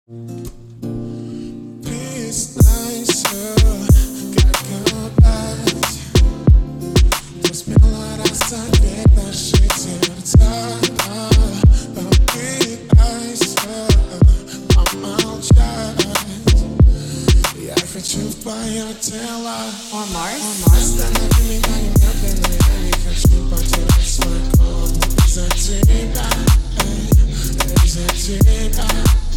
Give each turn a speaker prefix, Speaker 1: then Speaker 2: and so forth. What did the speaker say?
Speaker 1: Признайся, как опять ты смела рассмотреть наши сердца. Попытайся помолчать. Я хочу в твое тело. Останови меня немедленно, я не хочу потерять свой комнат из-за тебя, из-за тебя.